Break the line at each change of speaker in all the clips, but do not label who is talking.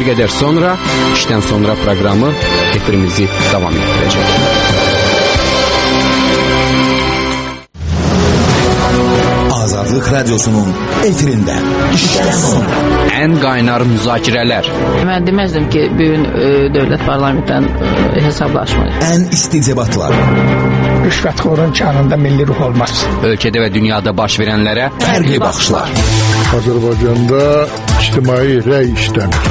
Bir qədər sonra işdən sonra proqramı efirimizi davam etdirəcək.
Azadlıq Radyosu'nun efirində işdən sonra
ən qaynar müzakirələr.
Mən deməzdim ki, bugün dövlət parlamentdən hesablaşmır.
Ən isti debatlar.
Rüşvətxorun kanında milli ruh olmaz.
Ölkədə və dünyada baş verənlərə
fərqli baxışlar.
Azərbaycanda ictimai rəy işləmir.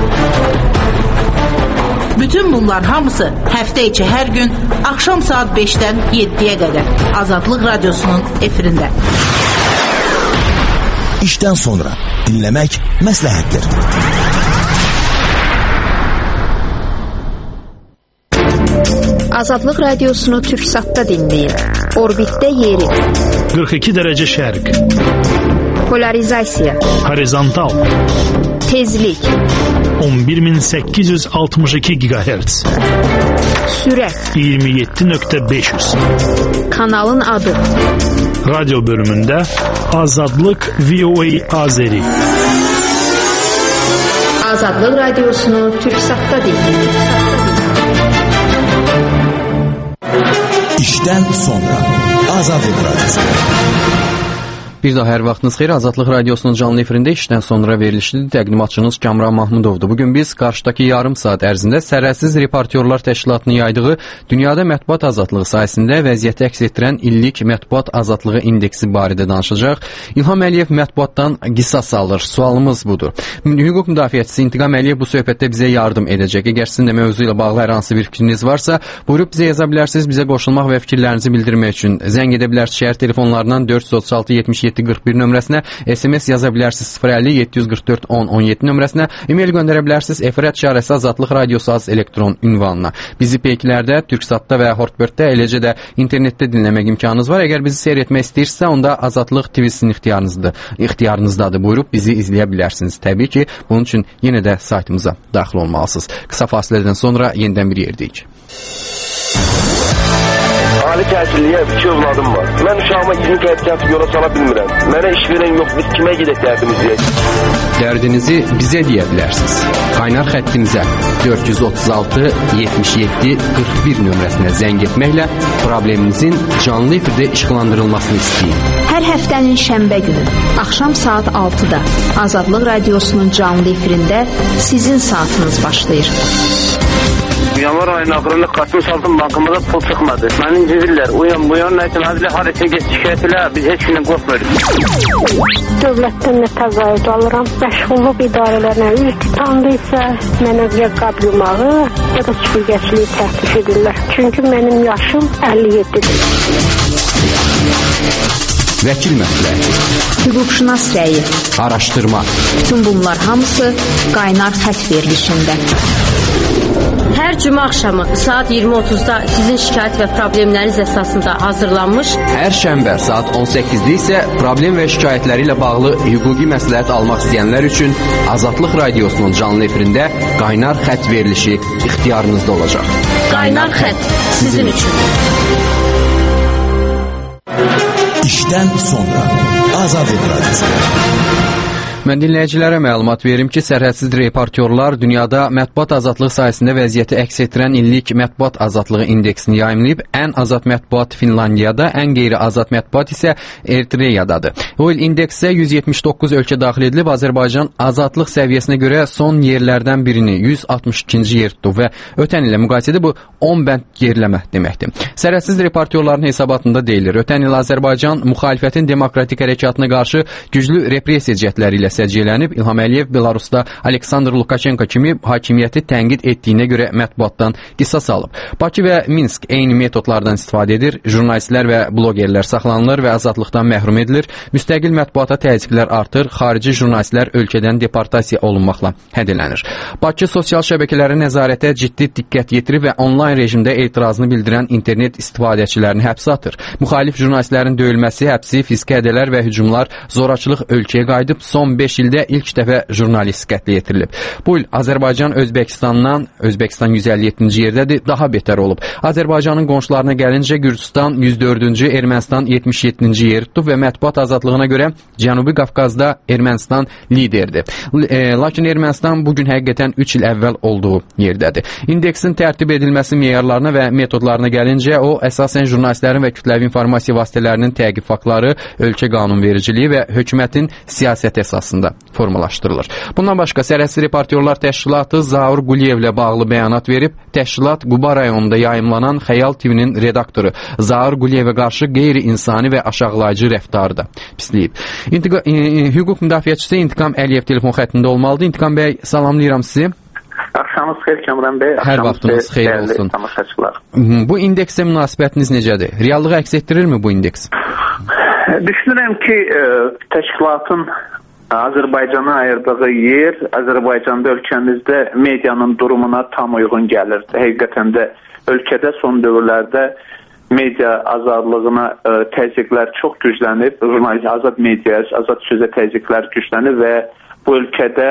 Bütün bunlar hamısı həftə içi hər gün axşam saat 5-dən 7-yə qədər Azadlıq Radyosu'nun efirində.
İşdən sonra dinləmək məsləhətdir.
Azadlıq Radiosunu Türksat'ta dinləyin. Orbitdə yeri.
42 dərəcə şərq.
Polarizasiya.
Horizontal.
Tezlik.
11862 GHz.
Sürət.
27.500.
Kanalın adı.
Radyo bölümündə Azadlıq VOA Azeri.
Azadlıq Radiosunu Türksat'ta dinləyin.
İşdən sonra Azadlıq Radyosu.
Bir daha hər vaxtınız xeyir. Azadlıq Radiosunun canlı efirində işdən sonra verilişlidir. Təqdimatçınız Kamran Mahmudovdur. Bugün biz qarşıdakı yarım saat ərzində Sərhədsiz Reportyorlar Təşkilatının yaydığı dünyada mətbuat azadlığı sayəsində vəziyyəti əks etdirən illik mətbuat azadlığı indeksi barədə danışacaq. İlham Əliyev mətbuatdan qisas alır. Sualımız budur. Hüquq müdafiəçisi İntiqam Əliyev bu söhbətdə bizə yardım edəcək. Əgər sizin də mövzu ilə bağlı hər hansı bir fikriniz varsa, buyurub bizə yaza bilərsiniz. Bizə qoşulmaq və fikirlərinizi bildirmək üçün zəng edə bilərsiniz. Şəhər telefonlarından 436 77 41 nömrəsinə, SMS yaza bilərsiniz 050 744 10 17 nömrəsinə, e-mail göndərə bilərsiniz efirət@azadlıqradiosu elektron ünvanına. Bizi peyklərdə, Türksatda və Hortbird-də, eləcə də internetdə dinləmək imkanınız var. Əgər bizi seyr etmək istəyirsə, onda Azadlıq TV-sinin ixtiyarınızdadır. Buyurub bizi izləyə bilərsiniz. Təbii ki, bunun üçün yenə də saytımıza daxil olmalısınız. Qısa fasilədən sonra yenidən bir yerdəyik.
Ali təhsilliyə 2 övladım var. Mən uşağıma 20 qəbkət yola sala bilmirəm. Mənə iş verən yox, biz kimə gedək dərdimiz deyək?
Dərdinizi bizə deyə bilərsiniz. Qaynar xəttimizə 436 77 41 nömrəsinə zəng etməklə probleminizin canlı efirdə işıqlandırılmasını istəyin.
Hər həftənin şənbə günü axşam saat 6-da Azadlıq Radiosunun canlı efirində sizin saatınız başlayır.
Yanvar ayının axırında qartını saldım, bankımıza pul çıxmadı. Məni incidirlər, uyan, nəkin hadilə, harisi geç şikayət elə, biz heç gündən qorxmuyoruz.
Dövlətdən nə təqaüd alıram, məşğulluq idarələrinə üz tutandıysa, mənə ya qab yumağı, ya da süpürgəçiliyi təklif edirlər. Çünki mənim yaşım 57-dir.
Vəkil məsləhəti,
hüquqşünas rəyi,
araşdırma.
Bütün bunlar hamısı qaynar xət verilişində.
Hər cümə axşamı saat 20:30-da sizin şikayət və problemləriniz əsasında hazırlanmış.
Hər şənbə saat 18-də isə problem və şikayətləri ilə bağlı hüquqi məsləhət almaq istəyənlər üçün Azadlıq Radiosunun canlı efirində qaynar xət verilişi ixtiyarınızda olacaq.
Qaynar xət sizin üçün.
İşdən sonra Azadlıq Radiosu.
Mən dinləyicilərə məlumat verim ki, Sərhədsiz Reportyorlar dünyada mətbuat azadlığı sayəsində vəziyyəti əks etdirən illik mətbuat azadlığı indeksini yayımlayıb. Ən azad mətbuat Finlandiyada, ən qeyri-azad mətbuat isə Eritreyadadır. O il indeksə 179 ölkə daxil edilib. Azərbaycan azadlıq səviyyəsinə görə son yerlərdən birini 162-ci yer tutub və ötən ilə müqayisədə bu 10 bənd geriləmə deməkdir. Sərhədsiz Reportyorların hesabatında deyilir. Ötən il Azərbaycan müxalifətin demokratik hərəkatına qarşı güclü repressiya cəhdləri ilə səciyyələnib. İlham Əliyev Belarusda Aleksandr Lukaçenko kimi hakimiyyəti tənqid etdiyinə görə mətbuatdan qisas alıb. Bakı və Minsk eyni metodlardan istifadə edir. Jurnalistlər və blogerlər saxlanılır və azadlıqdan məhrum edilir. Müstəqil mətbuata təzyiqlər artır. Xarici jurnalistlər ölkədən deportasiya olunmaqla hədələnir. Bakı sosial şəbəkələrə nəzarətə ciddi diqqət yetirir və onlayn rejimdə etirazını bildirən internet istifadəçilərini həbsə atır. Müxalif jurnalistlərin döyülməsi, həbsi, fiziki hədələr və hücumlar, zorakılıq ölkəyə qayıdıb. Son 25 ildə ilk dəfə jurnalist qətlə yetirilib. Bu il Azərbaycan Özbəkistan 157-ci yerdədir, daha betər olub. Azərbaycanın qonşularına gəlincə Gürcüstan 104-cü, Ermənistan 77-ci yer tutub və mətbuat azadlığına görə Cənubi Qafqazda Ermənistan liderdir. Lakin Ermənistan bugün həqiqətən 3 il əvvəl olduğu yerdədir. İndeksin tərtib edilməsi meyarlarına və metodlarına gəlincə o, əsasən jurnalistlərin və kütləvi informasiya vasitələrinin təqib faktları, ölkə qanunvericiliyi və hökumətin siyasəti əsasında formalaşdırılır. Bundan başqa Sərhədsiz Reportyorlar Təşkilatı Zaur Quliyevlə bağlı bəyanat verib, təşkilat Quba rayonunda yayımlanan Xəyal TV-nin redaktoru Zaur Quliyevə qarşı qeyri-insani və aşağılayıcı rəftarı da pisləyib. Hüquq müdafiəçisi İntiqam Əliyev telefon xəttində olmalıdır. İntiqam bəy, salamlayıram sizi.
Axşamınız xeyir Kəmran bəy.
Hər vaxtınız xeyir olsun. Bu indeksə münasibətiniz necədir? Reallığı əks etdirirmi bu indeks?
Düşünürəm ki, təşkilatın Azərbaycana ayırdığı yer Azərbaycanda ölkəmizdə medianın durumuna tam uyğun gəlir. Həqiqətən də ölkədə son dövrlərdə media azadlığına təzyiqlər çox güclənib, azad mediaya, azad sözə təzyiqlər güclənib və bu ölkədə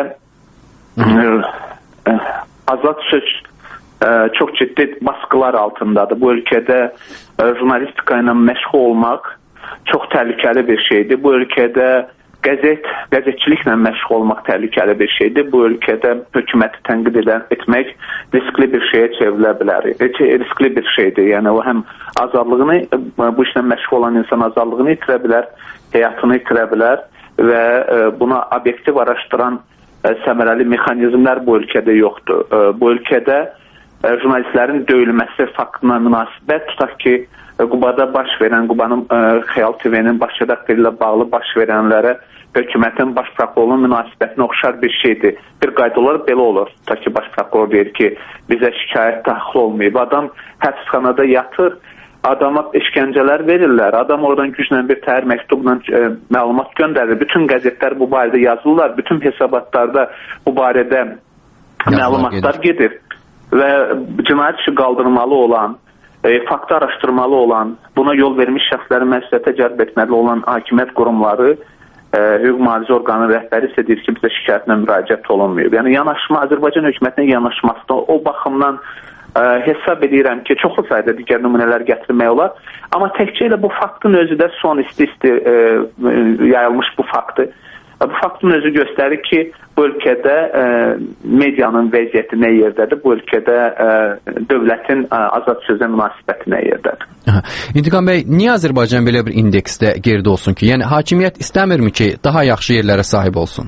azad söz çox ciddi baskılar altındadır. Bu ölkədə jurnalistika ilə məşğul olmaq çox təhlükəli bir şeydir. Bu ölkədə qəzetçiliklə məşğul olmaq təhlükəli bir şeydir. Bu ölkədə hökuməti tənqid etmək riskli bir şeyə çevrilə bilər. Riskli bir şeydir. Yəni o həm azadlığını, bu işlə məşğul olan insan azadlığını itirə bilər, həyatını itirə bilər və buna obyektiv araşdıran səmərəli mexanizmlər bu ölkədə yoxdur. Bu ölkədə jurnalistlərin döyülməsi faktına münasibət tutaq ki, Qubada baş verən, Qubanın Xəyal TV-nin baş redaktoru ilə bağlı baş verənlərə hökumətin baş prokurorunun münasibətinə oxşar bir şeydir. Bir qayda olaraq belə olur. Tutaq ki, baş prokuror deyir ki, bizə şikayət daxil olmayıb. Adam həbsxanada yatır, adama işgəncələr verirlər. Adam oradan güclə bir təhər məktubla məlumat göndərir. Bütün qəzetlər bu barədə yazırlar. Bütün hesabatlarda bu barədə məlumatlar gedir. Və cinayət işi qaldırmalı olan, faktı araşdırmalı olan, buna yol vermiş şəxsləri məsuliyyətə cəlb etməli olan hakimiyyət qurumları, hüquq mühafizə orqanının rəhbəri isə deyir ki, bizə şikayətlə müraciət olunmuyor. Yəni yanaşma, Azərbaycan hökumətinin yanaşması o baxımdan hesab edirəm ki, çoxlu sayda digər nümunələr gətirmək olar. Amma təkcə ilə bu faktın özü də son isti yayılmış bu faktı. Bu faktın özü göstərir ki, bu ölkədə medianın vəziyyəti nə yerdədir, bu ölkədə dövlətin azad sözə münasibəti nə yerdədir.
İntiqam bəy, niyə Azərbaycan belə bir indeksdə geridə olsun ki? Yəni hakimiyyət istəmirmi ki, daha yaxşı yerlərə sahib olsun?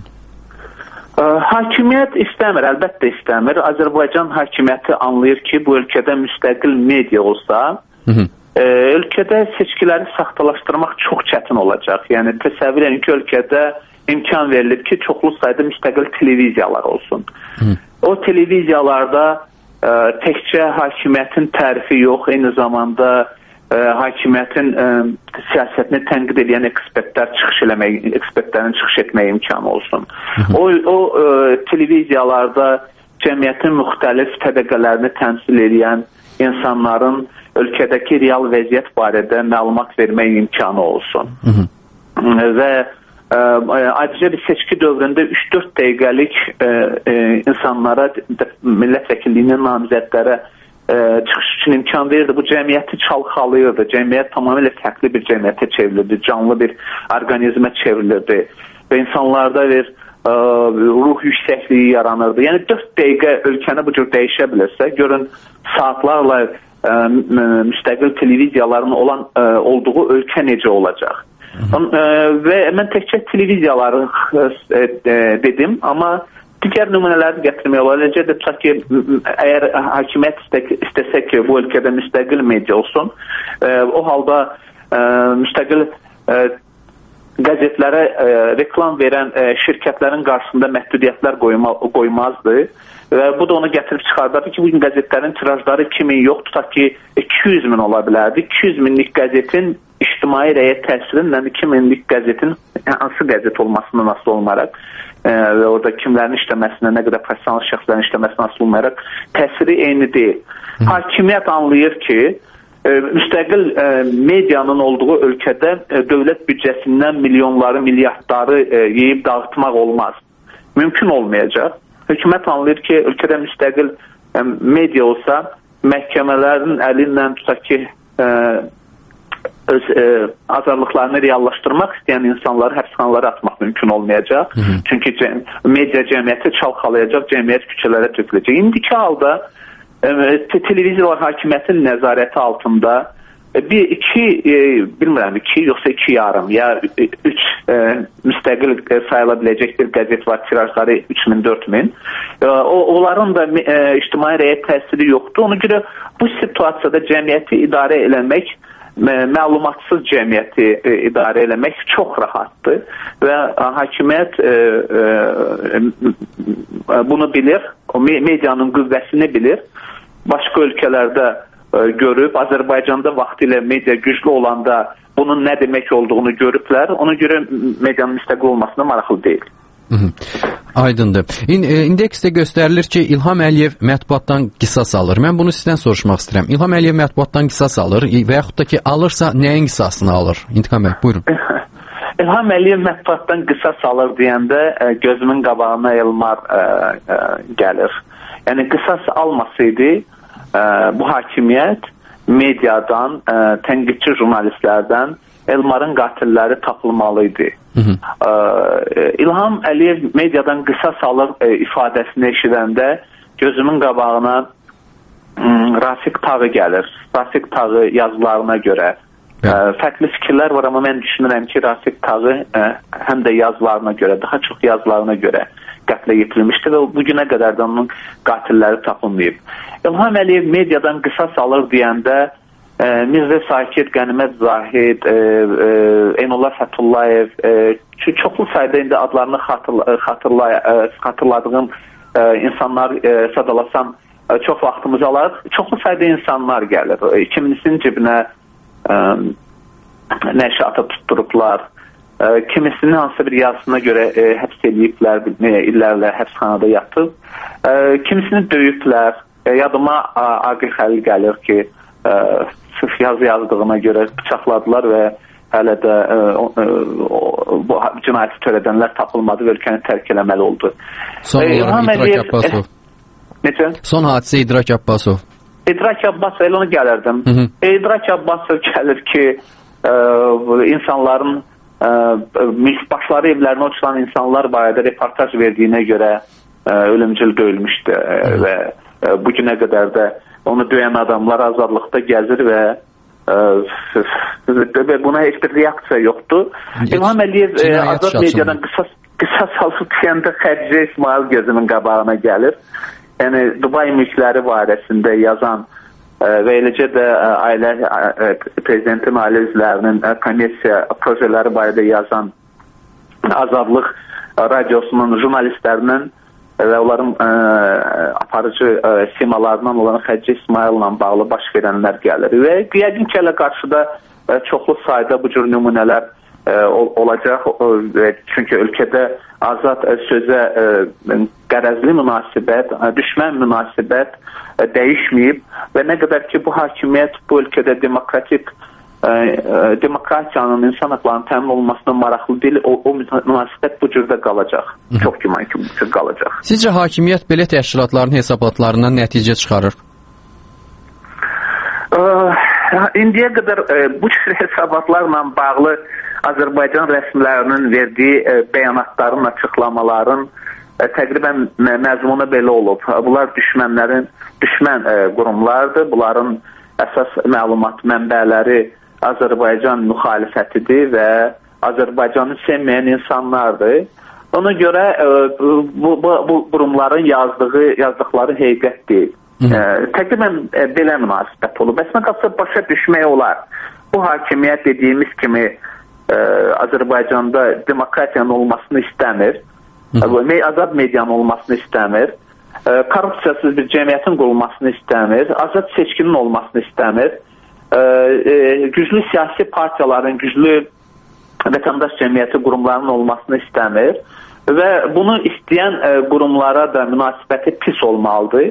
Hakimiyyət istəmir, əlbəttə istəmir. Azərbaycan hakimiyyəti anlayır ki, bu ölkədə müstəqil media olsa, ölkədə seçkiləri saxtalaşdırmaq çox çətin olacaq. Yəni təsəvvür edin ki, ölkədə imkan verilib ki, çoxlu sayda müstəqil televiziyalar olsun. O televiziyalarda təkcə hakimiyyətin tərifi yox, eyni zamanda hakimiyyətin siyasətini tənqid edən ekspertlərin çıxış etməyə imkanı olsun. O televiziyalarda cəmiyyətin müxtəlif təbəqələrini təmsil edən insanların ölkədəki real vəziyyət barədə məlumat vermək imkanı olsun. Və ayrıca bir seçki dövründə 3-4 dəqiqəlik insanlara, millət vəkilliyinin namizədlərə çıxış üçün imkan verirdi. Bu cəmiyyəti çalxalayırdı. Cəmiyyət tamamilə fərqli bir cəmiyyətə çevrilirdi. Canlı bir orqanizmə çevrilirdi. Və insanlarda bir ruh yüksəkliyi yaranırdı. Yəni 4 dəqiqə ölkəni bu cür dəyişə bilirsə, görün saatlarla müstəqil televiziyaların olduğu ölkə necə olacaq. Və mən təkcə televiziyaları dedim, amma digər nümunələri gətirmək olar. Eləcə də tutaq ki, əgər hakimiyyət istəsə ki, bu ölkədə müstəqil media olsun, o halda müstəqil qəzetlərə reklam verən şirkətlərin qarşısında məhdudiyyətlər qoymazdı. Və bu da onu gətirib çıxardardı ki, bugün qəzetlərin tirajları 2000 yox, tutaq ki, 200 min ola bilərdi. 200 minlik qəzetin ictimai rəyə təsirindən 2000lik qəzetin hansı qəzet olmasından asılı olmayaraq və orada kimlərin işləməsinə, nə qədər professional şəxslərin işləməsinə asılı olmayaraq təsiri eyni deyil. Hakimiyyət anlayır ki, müstəqil medianın olduğu ölkədə dövlət büdcəsindən milyonları, milyardları yeyib dağıtmaq olmaz. Mümkün olmayacaq. Hökumət anlayır ki, ölkədə müstəqil media olsa, məhkəmələrin əli ilə tutaq ki, öz azadlıqlarını reallaşdırmaq istəyən insanları həbsxanalara atmaq mümkün olmayacaq. Çünki media cəmiyyəti çalxalayacaq, cəmiyyət küçələrə töküləcək. İndiki halda televiziyalar hakimiyyətin nəzarəti altında bilmirəm, 2 yoxsa 2,5 ya 3 müstəqil sayıla biləcək bir qəzet var, tirajları 3000-4000. Onların da ictimai rəyə təsiri yoxdur. Ona görə bu situasiyada cəmiyyəti idarə eləmək, məlumatsız cəmiyyəti idarə eləmək çox rahatdır və hakimiyyət bunu bilir, medianın qüvvəsini bilir. Başqa ölkələrdə görüb, Azərbaycanda vaxtilə media güclü olanda bunun nə demək olduğunu görüblər. Ona görə medianın müstəqil olmasına maraqlı deyil.
Aydındır. İndeksdə göstərilir ki, İlham Əliyev mətbuatdan qisas alır. Mən bunu sizdən soruşmaq istəyirəm. İlham Əliyev mətbuatdan qisas alır və yaxud da ki, alırsa nəyin qisasını alır? İntiqam bəy, buyurun.
İlham Əliyev mətbuatdan qisas alır deyəndə gözümün qabağına Elmar gəlir. Yəni, qisas almasaydı bu hakimiyyət mediadan, tənqidçi jurnalistlərdən Elmarın qatilləri tapılmalıydı. İlham Əliyev mediadan qisas alır ifadəsini eşidəndə gözümün qabağına Rafiq Tağı gəlir. Rafiq Tağı yazılarına görə. Fərqli fikirlər var, amma mən düşünürəm ki, Rafiq Tağı həm də yazılarına görə, daha çox yazılarına görə qətlə yetirilmişdir və bugünə qədər də onun qatilləri tapılmayıb. İlham Əliyev mediadan qisas alır deyəndə Mirzə Sakir, Qənimət Zahid, Eynullah Fəthullayev, çoxlu sayda indi adlarını xatırladığım insanlar sadalasam çox vaxtımızı alır. Çoxlu sayda insanlar gəlir. Kimisinin cibinə nəşata tutturublar. Kimisinin hansısa bir yazısına görə həbs ediblər, illərlə həbsxanada yatıb. Kimisini döyüblər. Yadıma Aqil Xəlil gəlir ki, sırf yazı yazdığına görə bıçaqladılar və hələ də bu cinayəti törədənlər tapılmadı və ölkəni tərk eləməli oldu.
Son olaraq İdrak Abbasov.
Necə?
Son hadisə İdrak Abbasov.
İdrak Abbasov, elə ona gəlirdim. İdrak Abbasov gəlir ki, insanların başları evlərinə uçulan insanlar barədə reportaj verdiyinə görə ölümcül döyülmüşdü və bugünə qədər də onu döyən adamlar azadlıqda gəzir və buna heç bir reaksiya yoxdur. İlham Əliyev azad mediadan qisas alıb deyəndə Xədicə İsmail gözümün qabağına gəlir. Yəni, Dubay mülkləri barəsində yazan və eləcə də prezidentin ailə üzvlərinin kommersiya projeləri barədə yazan Azadlıq radiosunun jurnalistlərinin və onların aparıcı simalarından olan Xədicə İsmail'la bağlı baş verənlər gəlir. Və yəqin ki, hələ qarşıda çoxlu sayda bu cür nümunələr olacaq. Çünki ölkədə azad sözə qərəzli münasibət, düşmən münasibət dəyişməyib və nə qədər ki, bu hakimiyyət bu ölkədə demokratiyanın, insan haqlarının təmin olunmasına maraqlı deyil, o münasibət bu cürdə qalacaq. Çox güman ki, bu cür qalacaq.
Sizcə hakimiyyət belə təşkilatların hesabatlarından nəticə çıxarır?
İndiyə qədər bu cür hesabatlarla bağlı Azərbaycan rəsmilərinin verdiyi bəyanatların, açıqlamaların təqribən məzmunu belə olub. Bunlar düşmən qurumlardır. Bunların əsas məlumat mənbələri Azərbaycan müxalifətidir və Azərbaycanı sevməyən insanlardır. Ona görə bu qurumların yazdıqları həqiqət deyil. Təqribən belə münasibət olub. Əslində qalsa başa düşmək olar. Bu hakimiyyət dediyimiz kimi Azərbaycanda demokratiyanın olmasını istəmir. Azad medianın olmasını istəmir. Korrupsiyasız bir cəmiyyətin qurulmasını istəmir. Azad seçkinin olmasını istəmir. Güclü siyasi partiyaların, güclü vətəndaş cəmiyyəti qurumlarının olmasını istəmir və bunu istəyən qurumlara da münasibəti pis olmalıdır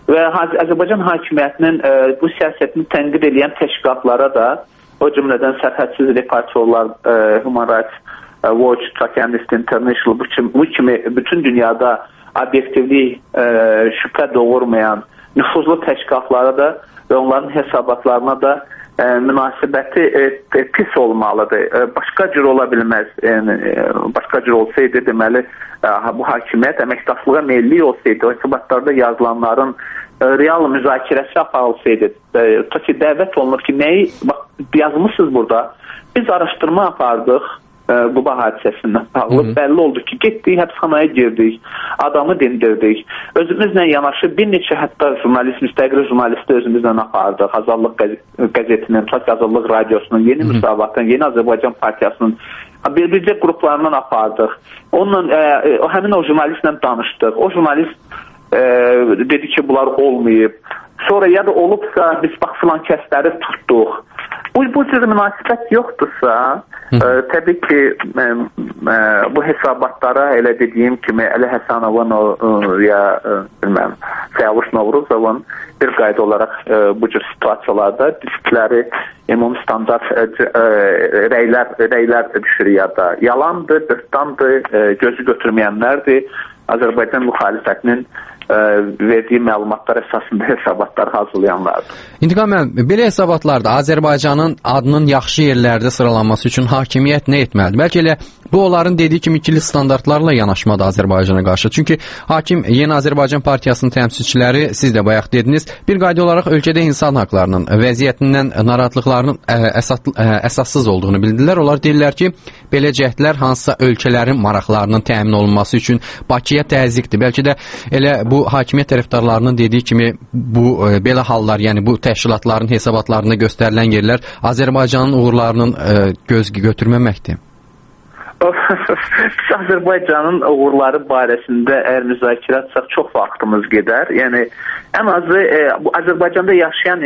və Azərbaycan hakimiyyətinin bu siyasətini tənqid edən təşkilatlara da, o cümlədən Sərhədsiz Reportyorlar, Human Rights Watch, Amnesty International, bu kimi bütün dünyada obyektivlik, şübhə doğurmayan nüfuzlu təşkilatlara da və onların hesabatlarına da münasibəti pis olmalıdır. Başqa cür ola bilməz. Başqa cür olsaydı, deməli, bu hakimiyyət əməkdaşlığa meyilli olsaydı, o hesabatlarda yazılanların real müzakirəsi aparılsaydı, ta ki dəvət olunur ki, nəyi yazmışsınız burada? Biz araşdırma apardıq Quba hadisəsindən bağlı. Bəlli oldu ki, getdik, həbsxanaya girdik, adamı dindirdik. Özümüzlə yanaşı bir neçə hətta jurnalist, müstəqil jurnalisti özümüzlə apardıq. Azadlıq qəzetinin, Azadlıq radiosunun, Yeni Müsavatın, Yeni Azərbaycan Partiyasının bircə qruplarından apardıq. Həmin o jurnalistlə danışdıq. O jurnalist dedi ki, bunlar olmayıb. Sonra ya da olubsa biz bax filan kəsləri tutduq. Bu cür münasibət yoxdursa, təbii ki, bu hesabatlara elə dediyim kimi Əli Həsənovun ya Səyavuş Novruzovun bir qayda olaraq bu cür situasiyalarda diskləri ümumi standart rəylər düşür ya da yalandır, böhtandır, gözü götürməyənlərdir. Azərbaycan müxalifətinin verdiyi məlumatlar əsasında hesabatlar hazırlayanlardır.
İntiqam müəllim, belə hesabatlarda Azərbaycanın adının yaxşı yerlərdə sıralanması üçün hakimiyyət nə etməlidir? Bəlkə elə bu onların dediyi kimi ikili standartlarla yanaşmadı Azərbaycana qarşı. Çünki hakim Yeni Azərbaycan Partiyasının təmsilçiləri, siz də bayaq dediniz, bir qayda olaraq ölkədə insan haqlarının vəziyyətindən narahatlıqlarının əsassız olduğunu bildirlər. Onlar deyirlər ki, belə cəhdlər hansısa ölkələrin maraqlarının təmin olunması üçün Bakıya təzyiqdir. Bəlkə də elə bu hakimiyyət tərəfdarlarının dediyi kimi bu belə hallar, yəni bu təşkilatların hesabatlarında göstərilən yerlər Azərbaycanın uğurlarının göz götürməməkdir.
Azərbaycanın uğurları barəsində əgər müzakirə etsək çox vaxtımız gedər. Yəni ən azı bu Azərbaycanda yaşayan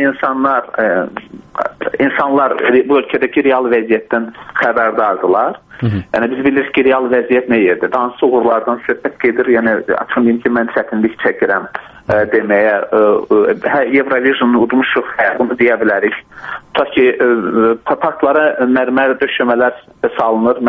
insanlar bu ölkədəki real vəziyyətdən xəbərdardılar. Yəni biz bilirik ki, real vəziyyət nə yerdir? Hansı uğurlardan söhbət gedir? Yəni açın deyim ki, mən çətinlik çəkirəm deməyə. Eurovision udmuşuq, bunu deyə bilərik. Ta ki parklara mərmər döşəmələr salınır,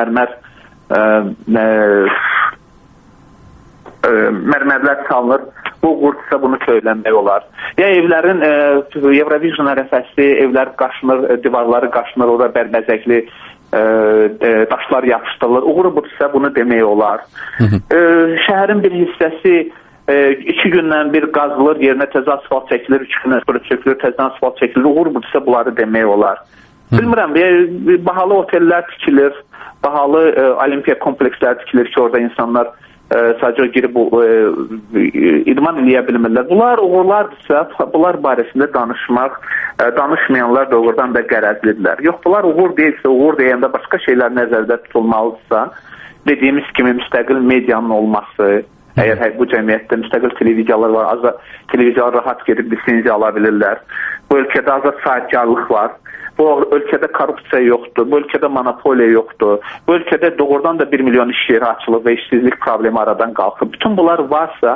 mərmərlər salınır. Bu uğurdursa bunu söyləmək olar. Ya evlərin Eurovision ərəfəsi, evlər qaşınır, divarları qaşınır, orada bərbəzəkli daşlar yapışdırılır. Uğuru budursa bunu demək olar. Şəhərin bir hissəsi 2 gündən bir qazılır, yerinə təzə asfalt çəkilir, 3 gündən sonra çökülür, təzə asfalt çəkilir. Uğur budursa bunları demək olar. Bilmirəm, bahalı otellər tikilir, bahalı olimpiya komplekslər tikilir ki, orada insanlar sadəcə girib idman eləyə bilmirlər. Bunlar uğurlardırsa, bunlar barəsində danışmaq, danışmayanlar doğrudan da qərəzlidirlər. Yox, bunlar uğur deyilsə, uğur deyəndə başqa şeylər nəzərdə tutulmalıdırsa, dediyimiz kimi müstəqil medianın olması, əgər bu cəmiyyətdə müstəqil televiziyalar var, televiziyalar rahat gedib lisenziya ala bilirlər. Bu ölkədə azad sahibkarlıq var. Bu ölkədə korrupsiya yoxdur, bu ölkədə monopoliya yoxdur, bu ölkədə doğrudan da 1 milyon iş yeri açılıb və işsizlik problemi aradan qalxıb. Bütün bunlar varsa,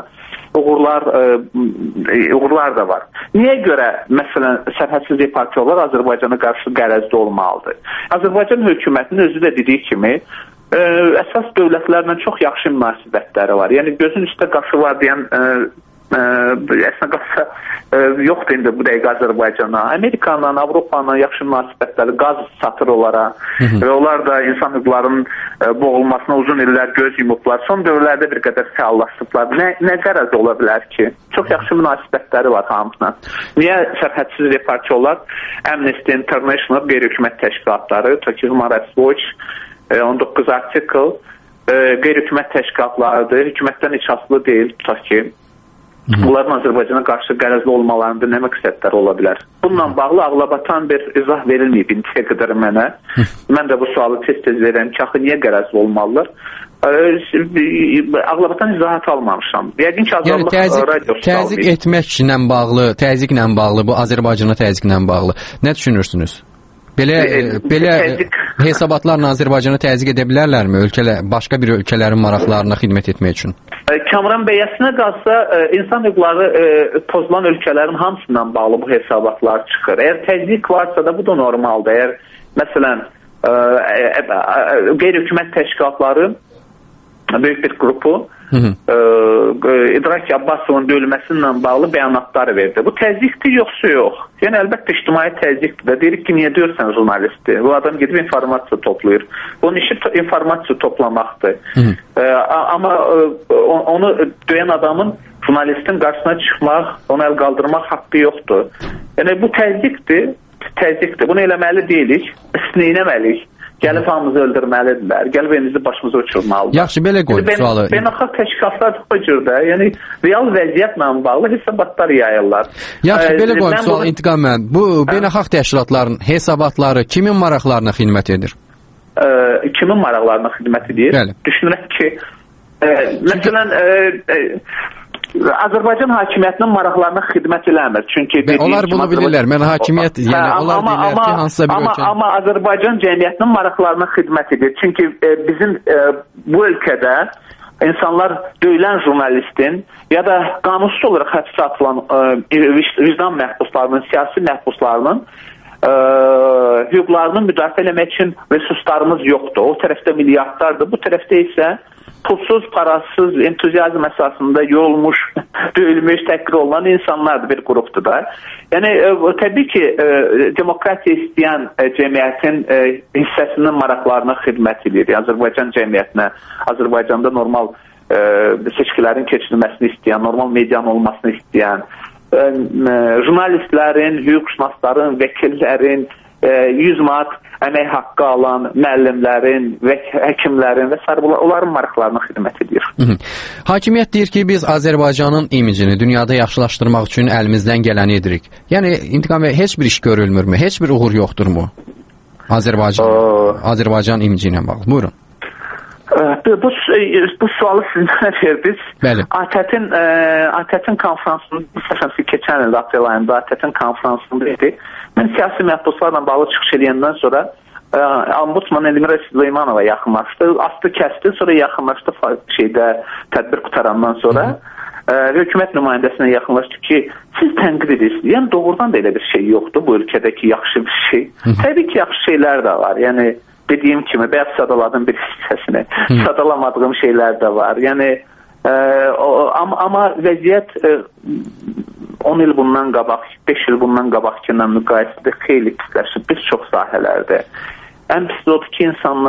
uğurlar da var. Niyə görə, məsələn, Sərhədsiz Reportyorlar Azərbaycana qarşı qərəzli olmalıdır? Azərbaycan hökumətinin özü də dediyi kimi, əsas dövlətlərlə çox yaxşı münasibətləri var. Yəni, gözün üstə qaşı var deyən əslində qasa yoxdur indi bu dəqiqə Azərbaycana. Amerikanla, Avropanla yaxşı münasibətləri, qaz satır onlara və onlar da insan hüquqlarının boğulmasına uzun illər göz yumublar. Son dövrlərdə bir qədər fəallaşdıblar. Nə qərəz ola bilər ki? Çox yaxşı münasibətləri var hamısına. Niyə Sərhədsiz Reportyorlar, Amnesty International, qeyri-hökumət təşkilatları, Human Rights Watch, 19 artikel qeyri-hökumət təşkilatlarıdır. Hökumətdən heç asılı deyil, tutaq ki. Bunların Azərbaycana qarşı qərəzli olmalarında nə məqsədlər ola bilər? Bununla bağlı ağlabatan bir izah verilməyib indiyə qədər mənə. Mən də bu sualı tez-tez verirəm ki, axı niyə qərəzli olmalılar? Ağlabatan izahat almamışam. Yəqin ki, Azadlıq radiosu
təzyiqlə bağlı, bu Azərbaycana təzyiqlə bağlı. Nə düşünürsünüz? Belə hesabatlarla Azərbaycana təzyiq edə bilərlərmi başqa bir ölkələrin maraqlarına xidmət etmək üçün?
Kamran bəy, əslində qalsa insan hüquqları pozulan ölkələrin hamısından bağlı bu hesabatlar çıxır. Əgər təzyiq varsa da bu da normaldır. Əgər məsələn qeyri-hökumət təşkilatları böyük bir qrupu İdrak Abbasovun döyülməsindən bağlı bəyanatlar verdi. Bu təzyiqdir yoxsa yox? Yəni əlbəttə ictimai təzyiqdir də. Deyirik ki, niyə deyirsən jurnalistdir? Bu adam gedib informasiya toplayır. Bunun işi informasiya toplamaqdır. Amma onu döyən adamın jurnalistin qarşısına çıxmaq, onu əl qaldırmaq haqqı yoxdur. Yəni bu təzyiqdir. Bunu eləməli deyilik. Neynəməliyik? Gəlib hamımızı öldürməlidirlər. Gəlib elimizi başımıza uçurmalıdır.
Yaxşı, belə qoyun sualı.
Beynəlxalq təşkilatlar bu cürdə, yəni real vəziyyətlə bağlı hesabatlar yayırlar.
Yaxşı, belə qoyun sualı İntiqam müəllim. Bu beynəlxalq təşkilatların hesabatları kimin maraqlarına xidmət edir?
Kimin maraqlarına xidmət edir?
Bəli.
Düşünürəm ki, məsələn, Azərbaycan hakimiyyətinin maraqlarına xidmət eləmir. Çünki
onlar bunu bilirlər. Mən hakimiyyət, yəni onlar deyirlər ki, hansısa bir ölkə.
Amma Azərbaycan cəmiyyətinin maraqlarına xidmət edir. Çünki bizim bu ölkədə insanlar döyülən jurnalistin ya da qanunsuz olaraq həbsə atılan vicdan məhbuslarının, siyasi məhbuslarının hüquqlarını müdafiə eləmək üçün resurslarımız yoxdur. O tərəfdə milyardlardır. Bu tərəfdə isə pulsuz, parasız, entuziazm əsasında yorulmuş, döyülmüş, təhqir olunan insanlardır, bir qrupdur da. Yəni, təbii ki, demokratiya istəyən cəmiyyətin hissəsinin maraqlarına xidmət edir. Azərbaycan cəmiyyətinə, Azərbaycanda normal seçkilərin keçirilməsini istəyən, normal medianın olmasını istəyən, jurnalistlərin, hüquqşünasların, vəkillərin, 100 manat əmək haqqı alan müəllimlərin və həkimlərin və s. onların maraqlarına xidmət edir.
Hakimiyyət deyir ki, biz Azərbaycanın imicini dünyada yaxşılaşdırmaq üçün əlimizdən gələni edirik. Yəni, İntiqam bəy, heç bir iş görülmürmü? Heç bir uğur yoxdurmu? Azərbaycan imici ilə bağlı. Buyurun.
Bu sualı sizdən verdiniz.
Bəli.
ATƏT-in konferansında, keçən il aprel ayında ATƏT-in konferansında idi. Mən siyasi məhbuslarla bağlı çıxış edəndən sonra Ombudsman Elmira Süleymanova yaxınlaşdı. Astı kəsdi, sonra yaxınlaşdı tədbir qutarandan sonra. Hökumət nümayəndəsinə yaxınlaşdı ki, siz tənqid edirsiniz. Yəni doğrudan da elə bir şey yoxdur bu ölkədəki yaxşı bir şey. Təbii ki, yaxşı şeylər də var. Yəni dediyim kimi, bəyaz sadaladım bir hissəsini. Sadalamadığım şeylər də var. Yəni, amma vəziyyət 10 il bundan qabaq, 5 il bundan qabaqkindən müqayisədə xeyli pisləşib bir çox sahələrdə. Ən pis odur ki,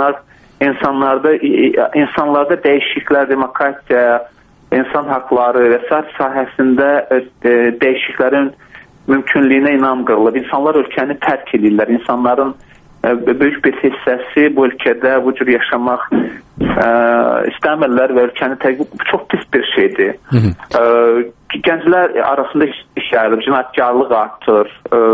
insanlarda dəyişikliklər, demokratiya, insan haqları və s. sahəsində dəyişikliklərin mümkünlüyünə inam qırılıb. İnsanlar ölkəni tərk edirlər. İnsanların böyük bir hissəsi bu ölkədə bu cür yaşamaq istəmirlər və ölkəni tərk etmək çox pis bir şeydir. Gənclər arasında işləyir, cinayətkarlıq artır.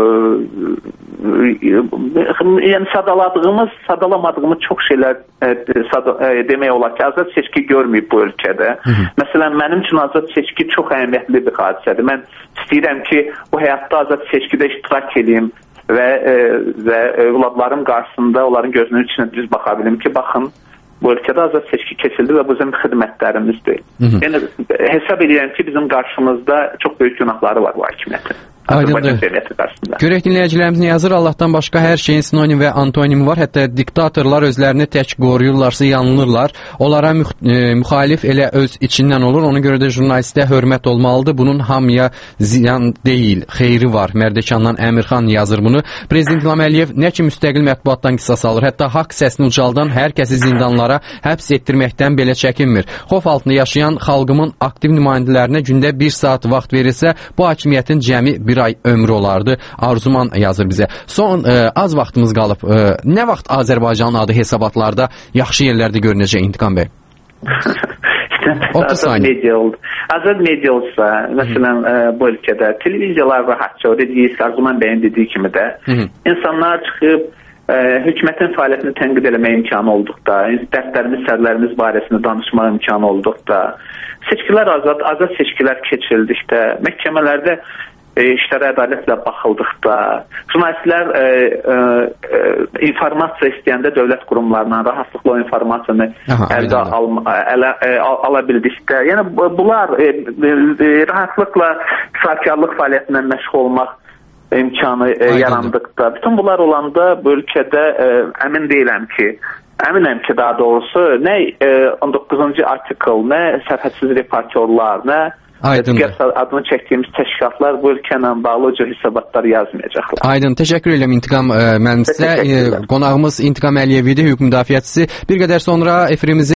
Yəni sadalamadığımız çox şeylər demək olar ki, azad seçki görməyib bu ölkədə. Məsələn, mənim üçün azad seçki çox əhəmiyyətli bir hadisədir. Mən istəyirəm ki, bu həyatda azad seçkidə iştirak edeyim və övladlarım qarşısında onların gözünün içinə düz baxa bilim ki, baxın, bu ölkədə azad seçki keçildi və bu bizim xidmətlərimizdir. Yəni, hesab edirəm ki, bizim qarşımızda çox böyük günahları var bu hakimiyyətin.
Aydındır. Görək dinləyicilərimiz nə yazır? Allahdan başqa hər şeyin sinonim və antonimi var. Hətta diktatorlar özlərini tək qoruyurlarsa yanılırlar. Onlara müxalif elə öz içindən olur. Ona görə də jurnalistə hörmət olmalıdır. Bunun hamıya ziyan deyil, xeyri var. Mərdəkandan Əmirxan yazır bunu. Prezident İlham Əliyev nə ki müstəqil mətbuatdan qisas alır. Hətta haqq səsini ucaldan hər kəsi zindanlara həbs etdirməkdən belə çəkinmir. Xof altında yaşayan xalqımın aktiv nümayəndələrinə gündə 1 saat vaxt verilsə, bu hakimiyyətin cəmi bir ay ömrü olardı. Arzuman yazır bizə. Son az vaxtımız qalıb. Nə vaxt Azərbaycanın adı hesabatlarda yaxşı yerlərdə görünəcək İntiqam bəy? 30 saniyə.
Azad media olsa, məsələn, bu ölkədə televiziyalar rahatça, o dediyi Arzuman bəyin dediyi kimi də insanlar çıxıb hökumətin fəaliyyətini tənqid eləmək imkanı olduqda, dəftərimiz, sərlərimiz barəsində danışmaq imkanı olduqda, seçkilər azad seçkilər keçildikdə, məhkəmələrdə işlərə ədalətlə baxıldıqda, jurnalistlər informasiya istəyəndə dövlət qurumlarından rahatlıqla o informasiyanı ala bildikdə, yəni bunlar rahatlıqla sahibkarlıq fəaliyyətindən məşğul olmaq imkanı yarandıqda, bütün bunlar olanda bu ölkədə əminəm ki, daha doğrusu nə 19-cu artikl, nə sərhədsiz reportyorlar, nə digər adını çəkdiyimiz təşkilatlar bu ölkə ilə bağlı hesabatlar yazmayacaqlar.
Aydın, təşəkkür edirəm İntiqam müəllim sizə. Qonağımız İntiqam Əliyev idi, hüquq müdafiəçisi. Bir qədər sonra efirimizi